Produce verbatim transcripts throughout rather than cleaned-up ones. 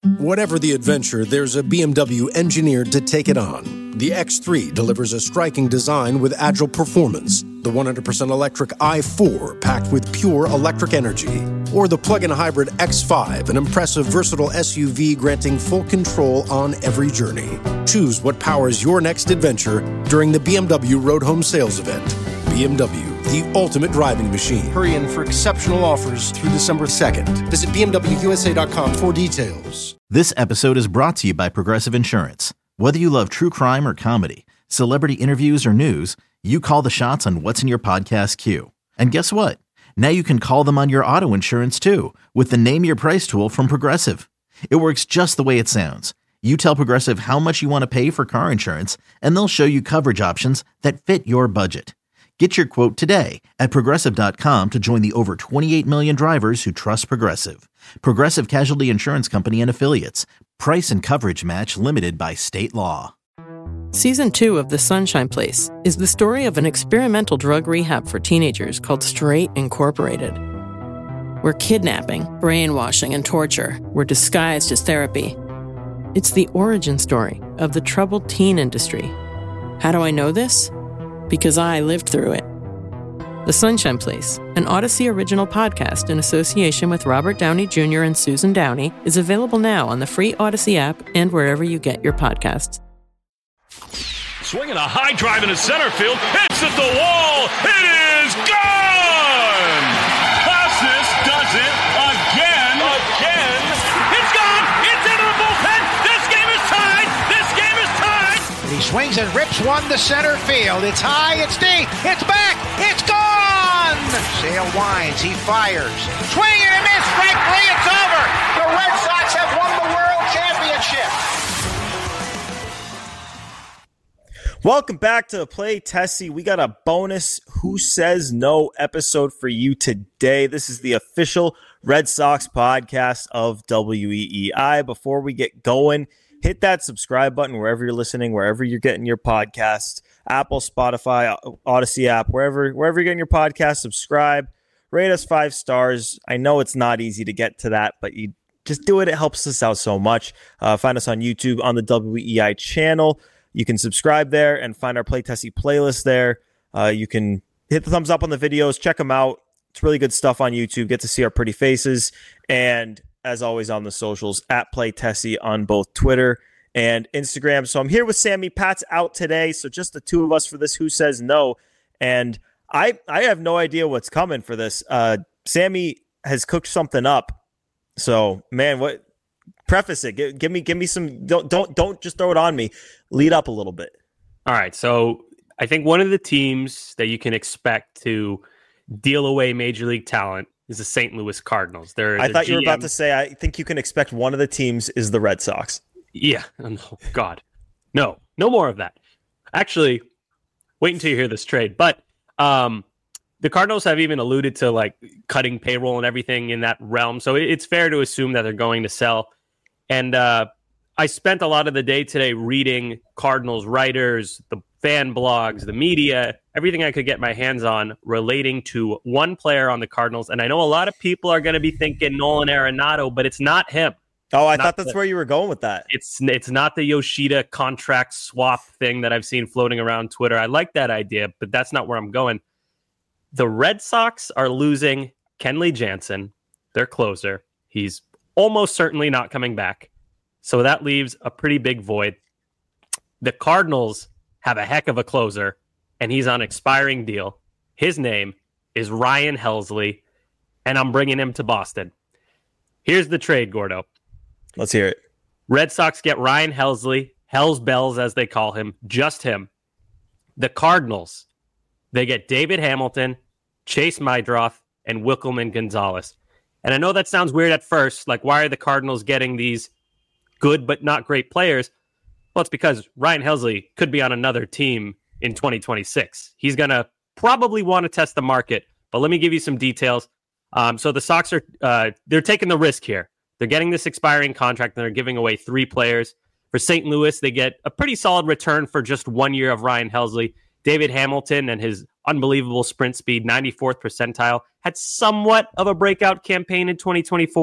Whatever the adventure, there's a B M W engineered to take it on. The X three delivers a striking design with agile performance. The one hundred percent electric i four packed with pure electric energy. Or the plug-in hybrid X five, an impressive versatile S U V granting full control on every journey. Choose what powers your next adventure during the B M W Road Home Sales Event. B M W, the ultimate driving machine. Hurry in for exceptional offers through December second. Visit B M W U S A dot com for details. This episode is brought to you by Progressive Insurance. Whether you love true crime or comedy, celebrity interviews or news, you call the shots on what's in your podcast queue. And guess what? Now you can call them on your auto insurance too with the Name Your Price tool from Progressive. It works just the way it sounds. You tell Progressive how much you want to pay for car insurance, and they'll show you coverage options that fit your budget. Get your quote today at Progressive dot com to join the over twenty-eight million drivers who trust Progressive. Progressive Casualty Insurance Company and Affiliates. Price and coverage match limited by state law. Season two of The Sunshine Place is the story of an experimental drug rehab for teenagers called Straight Incorporated, where kidnapping, brainwashing, and torture were disguised as therapy. It's the origin story of the troubled teen industry. How do I know this? Because I lived through it. The Sunshine Place, an Odyssey original podcast in association with Robert Downey Junior and Susan Downey, is available now on the free Odyssey app and wherever you get your podcasts. Swinging a high drive into center field, hits at the wall, it is gone! Passes does it again, again, it's gone, it's into the bullpen, this game is tied, this game is tied! He swings and rips one to center field, it's high, it's deep, it's back, it's gone! Sale winds, he fires, swing and a miss, strike three, it's over! The Red Sox have won the World Championship! Welcome back to Play Tessie. We got a bonus Who Says No episode for you today. This is the official Red Sox podcast of W E E I. Before we get going, hit that subscribe button wherever you're listening, wherever you're getting your podcast, Apple, Spotify, Odyssey app, wherever wherever you're getting your podcast, subscribe, rate us five stars. I know it's not easy to get to that, but you just do it. It helps us out so much. Uh, find us on YouTube on the W E E I channel. You can subscribe there and find our Play Tessie playlist there. Uh, you can hit the thumbs up on the videos. Check them out. It's really good stuff on YouTube. Get to see our pretty faces. And as always on the socials, at Play Tessie on both Twitter and Instagram. So I'm here with Sammy. Pat's out today. So just the two of us for this Who Says No. And I I have no idea what's coming for this. Uh, Sammy has cooked something up. So, man, what... Preface it. Give, give me, give me some. Don't, don't, don't just throw it on me. Lead up a little bit. All right. So I think one of the teams that you can expect to deal away major league talent is the Saint Louis Cardinals. They're. I thought G M. You were about to say. I think you can expect one of the teams is the Red Sox. Yeah. Oh, God. No. No more of that. Actually, wait until you hear this trade. But um, the Cardinals have even alluded to like cutting payroll and everything in that realm. So it's fair to assume that they're going to sell. And uh, I spent a lot of the day today reading Cardinals writers, the fan blogs, the media, everything I could get my hands on relating to one player on the Cardinals. And I know a lot of people are going to be thinking Nolan Arenado, but it's not him. Oh, I not thought that's the, where you were going with that. It's it's not the Yoshida contract swap thing that I've seen floating around Twitter. I like that idea, but that's not where I'm going. The Red Sox are losing Kenley Jansen, their closer. He's almost certainly not coming back. So that leaves a pretty big void. The Cardinals have a heck of a closer, and he's on an expiring deal. His name is Ryan Helsley, and I'm bringing him to Boston. Here's the trade, Gordo. Let's hear it. Red Sox get Ryan Helsley, Hells Bells as they call him, just him. The Cardinals, they get David Hamilton, Chase Mydroth, and Wikelman Gonzalez. And I know that sounds weird at first. Like, why are the Cardinals getting these good but not great players? Well, it's because Ryan Helsley could be on another team in twenty twenty-six. He's going to probably want to test the market. But let me give you some details. Um, so the Sox are uh, they're taking the risk here. They're getting this expiring contract, and they're giving away three players. For Saint Louis, they get a pretty solid return for just one year of Ryan Helsley. David Hamilton and his unbelievable sprint speed, ninety-fourth percentile, had somewhat of a breakout campaign in twenty twenty-four.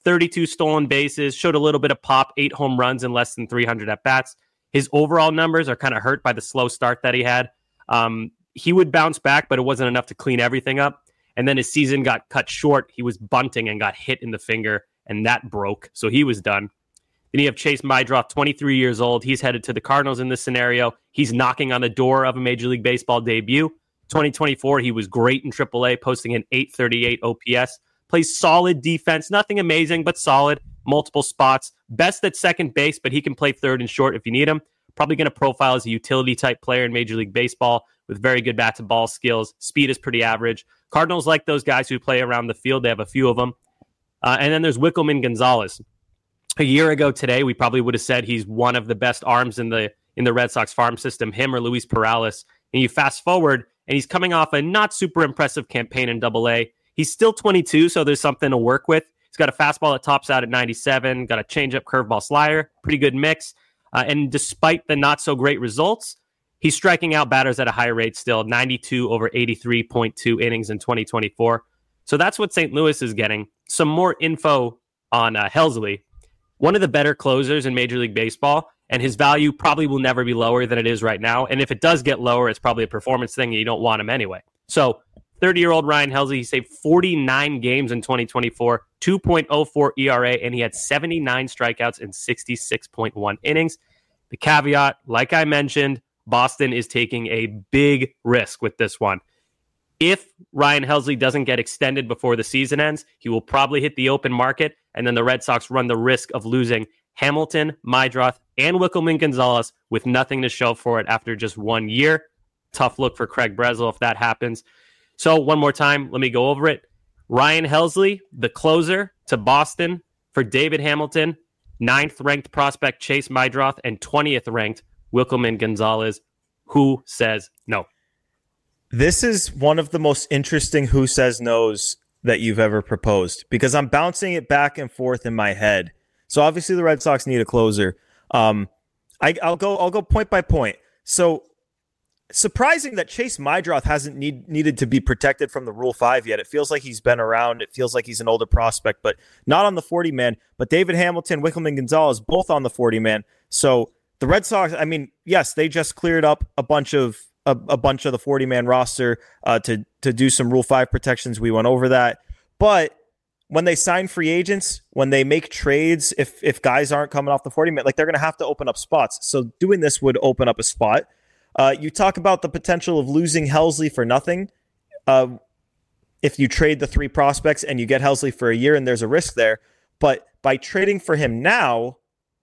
thirty-two stolen bases, showed a little bit of pop, eight home runs and less than three hundred at-bats. His overall numbers are kind of hurt by the slow start that he had. Um, he would bounce back, but it wasn't enough to clean everything up. And then his season got cut short. He was bunting and got hit in the finger, and that broke. So he was done. Then you have Chase Meidroth, twenty-three years old. He's headed to the Cardinals in this scenario. He's knocking on the door of a Major League Baseball debut. twenty twenty-four, he was great in triple A, posting an eight thirty-eight O P S. Plays solid defense. Nothing amazing, but solid. Multiple spots. Best at second base, but he can play third and short if you need him. Probably going to profile as a utility-type player in Major League Baseball with very good bat-to-ball skills. Speed is pretty average. Cardinals like those guys who play around the field. They have a few of them. Uh, and then there's Wickelman Gonzalez. A year ago today, we probably would have said he's one of the best arms in the in the Red Sox farm system, him or Luis Perales. And you fast forward, and he's coming off a not super impressive campaign in double A. He's still twenty-two, so there's something to work with. He's got a fastball that tops out at ninety-seven, got a changeup, curveball, slider, pretty good mix. Uh, and despite the not-so-great results, he's striking out batters at a high rate still, ninety-two over eighty-three point two innings in twenty twenty-four. So that's what Saint Louis is getting. Some more info on uh, Helsley. One of the better closers in Major League Baseball, and his value probably will never be lower than it is right now. And if it does get lower, it's probably a performance thing, and you don't want him anyway. So thirty-year-old Ryan Helsley, he saved forty-nine games in twenty twenty-four, two point oh four E R A, and he had seventy-nine strikeouts in sixty-six point one innings. The caveat, like I mentioned, Boston is taking a big risk with this one. If Ryan Helsley doesn't get extended before the season ends, he will probably hit the open market, and then the Red Sox run the risk of losing Hamilton, Meidroth, and Wickelman Gonzalez with nothing to show for it after just one year. Tough look for Craig Breslow if that happens. So one more time, let me go over it. Ryan Helsley, the closer to Boston for David Hamilton, ninth ranked prospect Chase Meidroth, and twentieth ranked Wickelman Gonzalez. Who says no? This is one of the most interesting who says no's that you've ever proposed, because I'm bouncing it back and forth in my head. So obviously the Red Sox need a closer. Um, I, I'll go. I'll go point by point. So surprising that Chase Meidroth hasn't need, needed to be protected from the Rule Five yet. It feels like he's been around. It feels like he's an older prospect, but not on the forty man. But David Hamilton, Wickelman Gonzalez, both on the forty man. So the Red Sox, I mean, yes, they just cleared up a bunch of a, a bunch of the forty man roster uh, to to do some Rule Five protections. We went over that, but when they sign free agents, when they make trades, if if guys aren't coming off the forty man, like they're going to have to open up spots. So doing this would open up a spot. Uh, you talk about the potential of losing Helsley for nothing. Uh, if you trade the three prospects and you get Helsley for a year, and there's a risk there. But by trading for him now,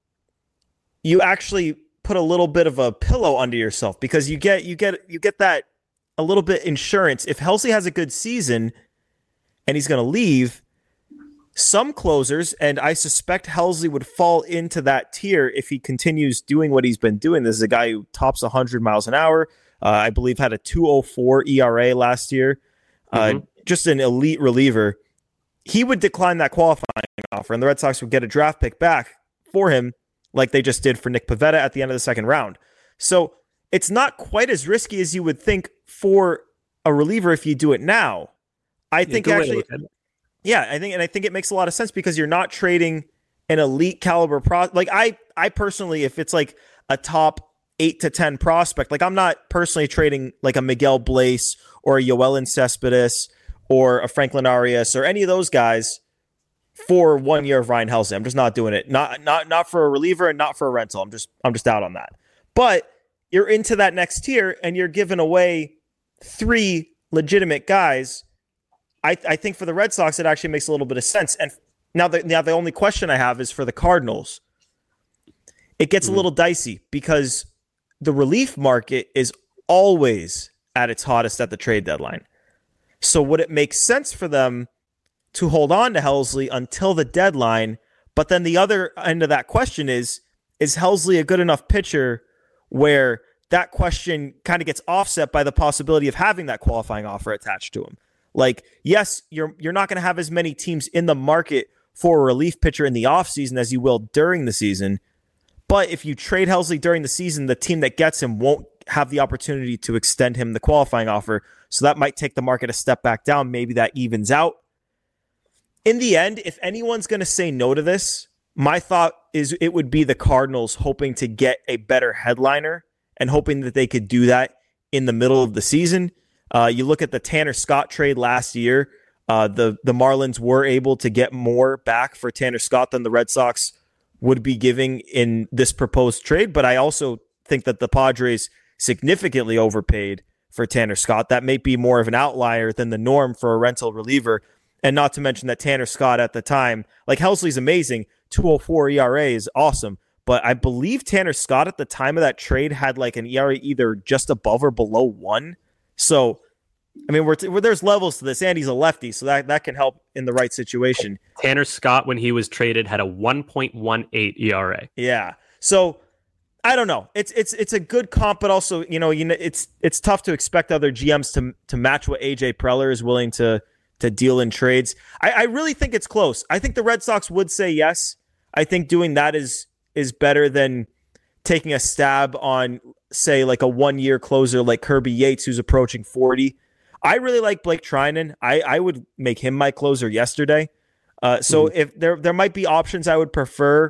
you actually put a little bit of a pillow under yourself, because you get you get you get that a little bit insurance. If Helsley has a good season and he's going to leave, some closers, and I suspect Helsley would fall into that tier if he continues doing what he's been doing. This is a guy who tops one hundred miles an hour. Uh, I believe had a two oh four E R A last year. Uh, mm-hmm. Just an elite reliever. He would decline that qualifying offer, and the Red Sox would get a draft pick back for him, like they just did for Nick Pivetta at the end of the second round. So it's not quite as risky as you would think for a reliever if you do it now. I yeah, think actually... Yeah, I think, and I think it makes a lot of sense, because you're not trading an elite caliber pro. Like I, I personally, if it's like a top eight to ten prospect, like I'm not personally trading like a Miguel Blaise or a Yoelin Cespedes or a Franklin Arias or any of those guys for one year of Ryan Helsley. I'm just not doing it. Not, not, not for a reliever and not for a rental. I'm just, I'm just out on that. But you're into that next tier, and you're giving away three legitimate guys. I, I think for the Red Sox, it actually makes a little bit of sense. And now the, now the only question I have is for the Cardinals. It gets mm-hmm. a little dicey, because the relief market is always at its hottest at the trade deadline. So would it make sense for them to hold on to Helsley until the deadline? But then the other end of that question is, is Helsley a good enough pitcher where that question kind of gets offset by the possibility of having that qualifying offer attached to him? Like, yes, you're you're not going to have as many teams in the market for a relief pitcher in the offseason as you will during the season. But if you trade Helsley during the season, the team that gets him won't have the opportunity to extend him the qualifying offer. So that might take the market a step back down. Maybe that evens out. in the end, if anyone's going to say no to this, my thought is it would be the Cardinals hoping to get a better headliner and hoping that they could do that in the middle of the season. Uh, you look at the Tanner Scott trade last year. Uh, the, the Marlins were able to get more back for Tanner Scott than the Red Sox would be giving in this proposed trade. But I also think that the Padres significantly overpaid for Tanner Scott. That may be more of an outlier than the norm for a rental reliever. And not to mention that Tanner Scott at the time, like Helsley's amazing, two oh four E R A is awesome. But I believe Tanner Scott at the time of that trade had like an E R A either just above or below one. So, I mean, we're, we're, there's levels to this. Andy's a lefty, so that, that can help in the right situation. Tanner Scott, when he was traded, had a one point one eight E R A. Yeah. So, I don't know. It's it's it's a good comp, but also, you know, you know, it's it's tough to expect other G Ms to to match what A J Preller is willing to to deal in trades. I, I really think it's close. I think the Red Sox would say yes. I think doing that is is better than taking a stab on, say, like a one-year closer like Kirby Yates, who's approaching forty. I really like Blake Treinen. I, I would make him my closer yesterday. Uh, so mm-hmm. if there there might be options I would prefer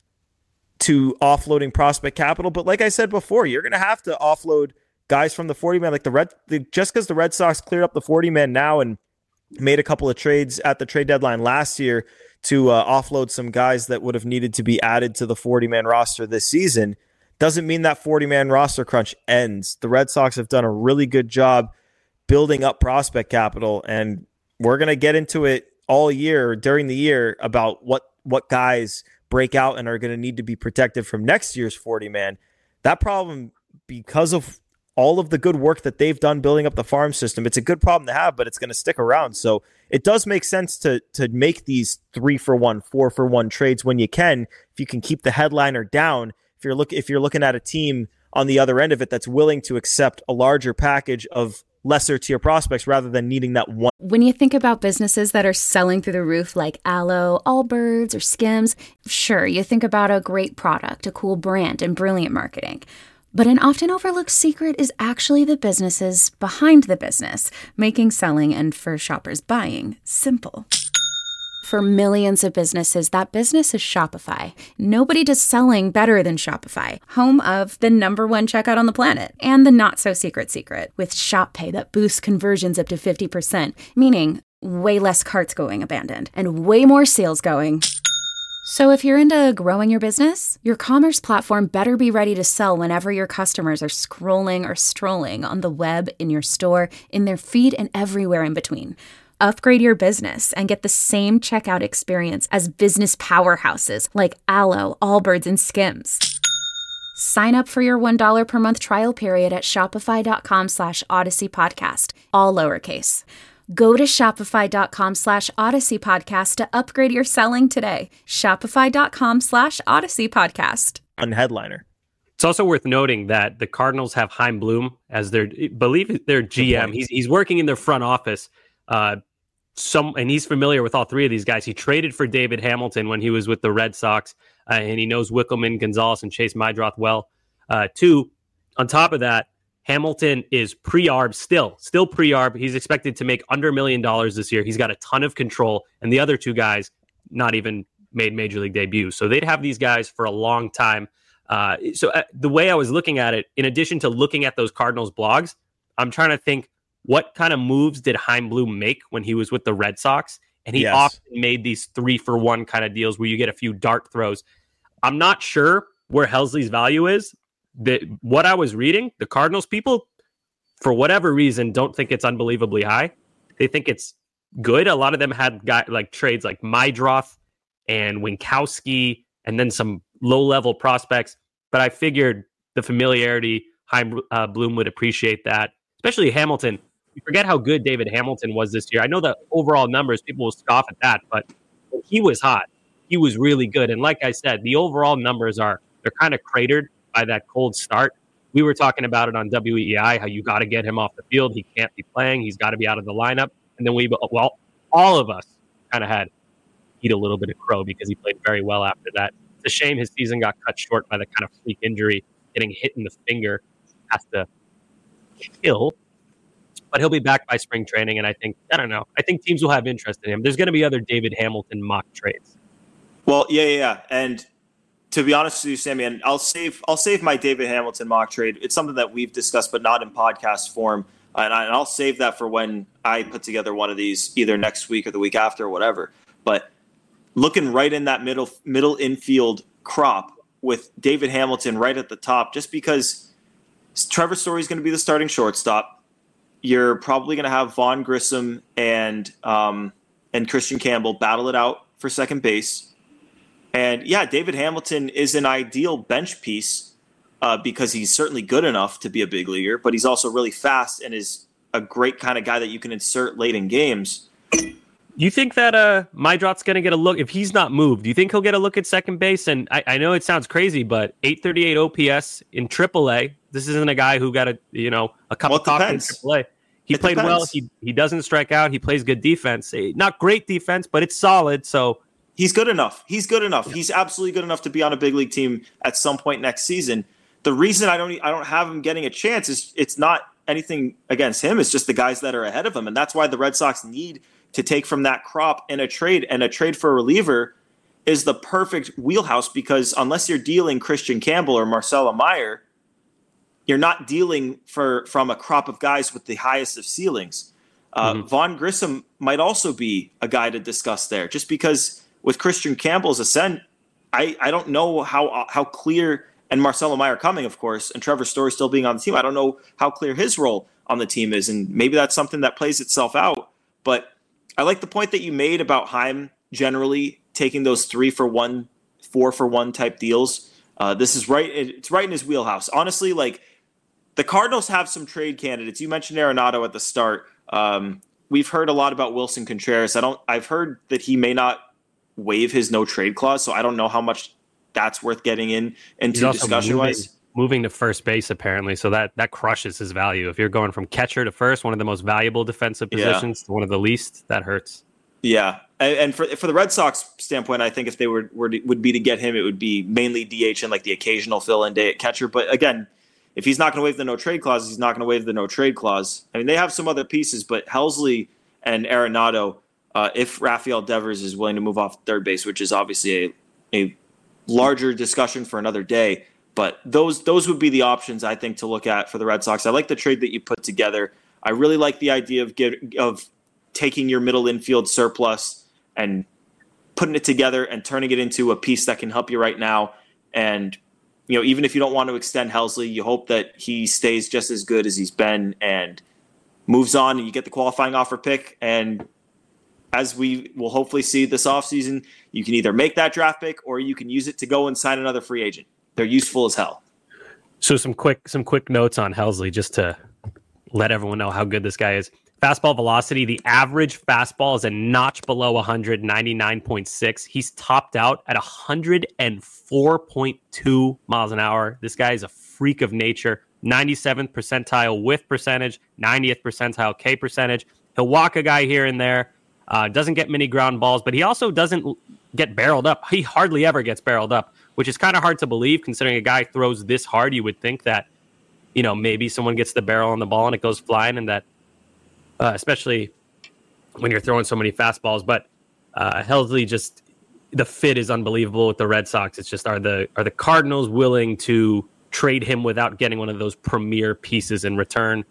to offloading prospect capital, but like I said before, you're going to have to offload guys from the forty man. Like the Red, the, just because the Red Sox cleared up the forty man now and made a couple of trades at the trade deadline last year to uh, offload some guys that would have needed to be added to the forty man roster this season, doesn't mean that forty man roster crunch ends. The Red Sox have done a really good job building up prospect capital, and we're going to get into it all year during the year about what what guys break out and are going to need to be protected from next year's forty man. That problem, because of all of the good work that they've done building up the farm system, it's a good problem to have, but it's going to stick around. So it does make sense to to make these three for one, four for one trades when you can, if you can keep the headliner down. If you're look if you're looking at a team on the other end of it that's willing to accept a larger package of lesser tier prospects rather than needing that one. When you think about businesses that are selling through the roof like Aloe, Allbirds, or Skims, sure, you think about a great product, a cool brand, and brilliant marketing. But an often overlooked secret is actually the businesses behind the business, making selling and for shoppers buying simple. For millions of businesses, that business is Shopify. Nobody does selling better than Shopify, home of the number one checkout on the planet and the not-so-secret secret with Shop Pay that boosts conversions up to fifty percent, meaning way less carts going abandoned and way more sales going. So if you're into growing your business, your commerce platform better be ready to sell whenever your customers are scrolling or strolling on the web, in your store, in their feed, and everywhere in between. Upgrade your business and get the same checkout experience as business powerhouses like Aloe, Allbirds, and Skims. Sign up for your one dollar per month trial period at shopify.com slash Odyssey Podcast, all lowercase. Go to shopify.com slash Odyssey Podcast to upgrade your selling today. Shopify.com slash Odyssey Podcast. On headliner. It's also worth noting that the Cardinals have Chaim Bloom as their, I believe their G M. He's he's working in their front office. Uh, some and he's familiar with all three of these guys. He traded for David Hamilton when he was with the Red Sox, uh, and he knows Wickelman, Gonzalez, and Chase Mydroth well. Uh, two, on top of that, Hamilton is pre-arb still, still pre-arb. He's expected to make under a million dollars this year. He's got a ton of control, and the other two guys not even made major league debuts. So they'd have these guys for a long time. Uh, so uh, the way I was looking at it, in addition to looking at those Cardinals blogs, I'm trying to think, what kind of moves did Chaim Bloom make when he was with the Red Sox? And he yes. often made these three for one kind of deals where you get a few dart throws. I'm not sure where Helsley's value is. The, what I was reading, the Cardinals people, for whatever reason, don't think it's unbelievably high. They think it's good. A lot of them had got like trades like Mydroth and Winkowski and then some low-level prospects. But I figured the familiarity, Chaim uh, Bloom would appreciate that, especially Hamilton. You forget how good David Hamilton was this year. I know the overall numbers, people will scoff at that, but he was hot. He was really good. And like I said, the overall numbers are, they're kind of cratered by that cold start. We were talking about it on W E I, how you got to get him off the field. He can't be playing. He's got to be out of the lineup. And then we, well, all of us kind of had eat a little bit of crow because he played very well after that. It's a shame his season got cut short by the kind of freak injury, getting hit in the finger. Has to kill. but he'll be back by spring training. And I think, I don't know, I think teams will have interest in him. There's going to be other David Hamilton mock trades. Well, yeah, yeah, yeah. And to be honest with you, Sammy, and I'll save I'll save my David Hamilton mock trade. It's something that we've discussed, but not in podcast form. And, I, and I'll save that for when I put together one of these, either next week or the week after or whatever. But looking right in that middle middle infield crop with David Hamilton right at the top, just because Trevor Story is going to be the starting shortstop. You're probably going to have Vaughn Grissom and um, and Christian Campbell battle it out for second base. And yeah, David Hamilton is an ideal bench piece uh, because he's certainly good enough to be a big leaguer, but he's also really fast and is a great kind of guy that you can insert late in games. You think that uh, Majdrov's going to get a look if he's not moved? Do you think he'll get a look at second base? And I, I know it sounds crazy, but eight thirty-eight O P S in triple A. This isn't a guy who got a you know a cup well, of coffee in triple A. He it played depends. well. He he doesn't strike out. He plays good defense. Not great defense, but it's solid. So he's good enough. He's good enough. He's absolutely good enough to be on a big league team at some point next season. The reason I don't I don't have him getting a chance is it's not anything against him. It's just the guys that are ahead of him, and that's why the Red Sox need to take from that crop in a trade. And a trade for a reliever is the perfect wheelhouse because unless you're dealing Christian Campbell or Marcelo Meyer, you're not dealing for from a crop of guys with the highest of ceilings. Uh, mm-hmm. Vaughn Grissom might also be a guy to discuss there, just because with Christian Campbell's ascent, I, I don't know how how clear, and Marcelo Meyer coming, of course, and Trevor Story still being on the team, I don't know how clear his role on the team is, and maybe that's something that plays itself out. But I like the point that you made about Heim generally taking those three for one, four for one type deals. Uh, this is right. It's right in his wheelhouse. Honestly, like the Cardinals have some trade candidates. You mentioned Arenado at the start. Um, we've heard a lot about Wilson Contreras. I don't, I've heard that he may not waive his no trade clause. So I don't know how much that's worth getting in into discussion moving, wise. Moving to first base, apparently. So that, that crushes his value. If you're going from catcher to first, one of the most valuable defensive positions, yeah. to one of the least, that hurts. Yeah. And, and for for the Red Sox standpoint, I think if they were, were to, would be to get him, it would be mainly D H and like the occasional fill-in day at catcher. But again, if he's not going to waive the no trade clause, he's not going to waive the no trade clause. I mean, they have some other pieces, but Helsley and Arenado, uh, if Rafael Devers is willing to move off third base, which is obviously a, a larger discussion for another day, but those those would be the options I think to look at for the Red Sox. I like the trade that you put together. I really like the idea of get, of taking your middle infield surplus and putting it together and turning it into a piece that can help you right now. And you know, even if you don't want to extend Helsley, you hope that he stays just as good as he's been and moves on, and you get the qualifying offer pick. And as we will hopefully see this offseason, you can either make that draft pick or you can use it to go and sign another free agent. They're useful as hell. So some quick some quick notes on Helsley just to let everyone know how good this guy is. Fastball velocity, the average fastball is a notch below one hundred, ninety-nine point six. He's topped out at one hundred four point two miles an hour. This guy is a freak of nature. ninety-seventh percentile whiff percentage, ninetieth percentile K percentage. He'll walk a guy here and there. Uh, doesn't get many ground balls, but he also doesn't get barreled up. He hardly ever gets barreled up, which is kind of hard to believe considering a guy throws this hard. You would think that, you know, maybe someone gets the barrel on the ball and it goes flying, and that, uh, especially when you're throwing so many fastballs. But uh, Helsley, just the fit is unbelievable with the Red Sox. It's just, are the are the Cardinals willing to trade him without getting one of those premier pieces in return?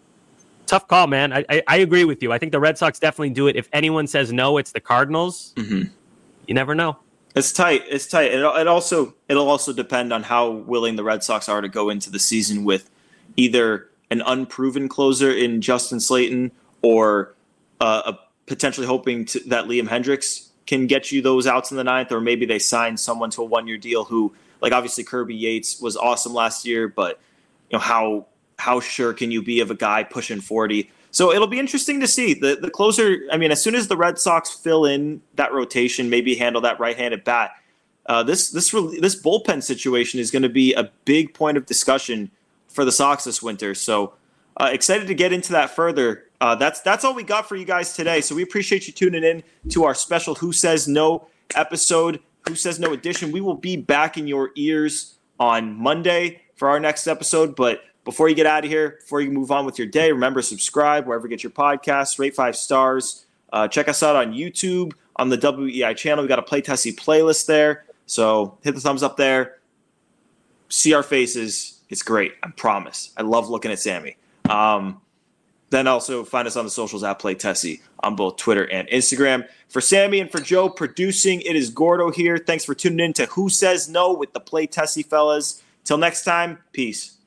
Tough call, man. I, I, I agree with you. I think the Red Sox definitely do it. If anyone says no, it's the Cardinals. Mm-hmm. You never know. It's tight. It's tight. It, it also it'll also depend on how willing the Red Sox are to go into the season with either an unproven closer in Justin Slayton or uh, a potentially hoping to, that Liam Hendricks can get you those outs in the ninth, or maybe they sign someone to a one-year deal who, like obviously Kirby Yates was awesome last year, but you know how how sure can you be of a guy pushing forty? So it'll be interesting to see. The the closer, I mean, as soon as the Red Sox fill in that rotation, maybe handle that right-handed bat, uh, this this this bullpen situation is going to be a big point of discussion for the Sox this winter. So uh, excited to get into that further. Uh, that's that's all we got for you guys today. So we appreciate you tuning in to our special Who Says No episode, Who Says No edition. We will be back in your ears on Monday for our next episode, but before you get out of here, before you move on with your day, remember, subscribe wherever you get your podcasts, rate five stars. Uh, check us out on YouTube, on the W E I channel. We got a Play Tessie playlist there. So hit the thumbs up there. See our faces. It's great. I promise. I love looking at Sammy. Um, then also find us on the socials at Play Tessie on both Twitter and Instagram. For Sammy and for Joe producing, it is Gordo here. Thanks for tuning in to Who Says No with the Play Tessie fellas. Till next time, peace.